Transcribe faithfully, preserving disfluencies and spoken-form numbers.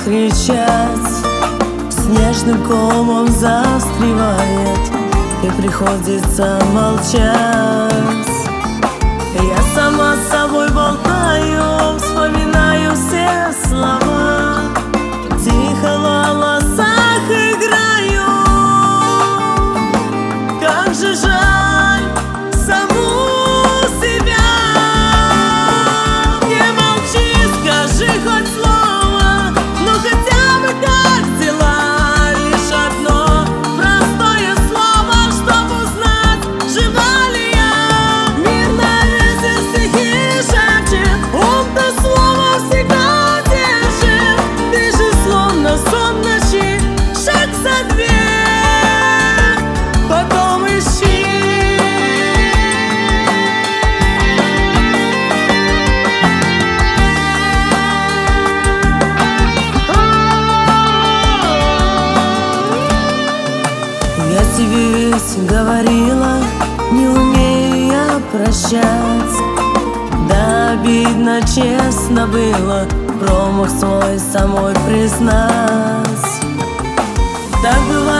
кричать, снежным комом застревает, и приходится молчать. Я сама с собой болтаю, вспоминаю все слова, тихо в волосах играю. Как же жаль саму себя. Не молчи, скажи хоть слово, ну хотя бы как дела. Лишь одно простое слово, чтоб узнать, жива ли я. Мир на ветер стихи шепчет, ум-то слово всегда держит. Ты же словно сон ночи, шаг за дверь, потом ищи. Я тебе ведь говорила, не умею я прощать. Да обидно, честно было промах свой самой признать. Так бывает.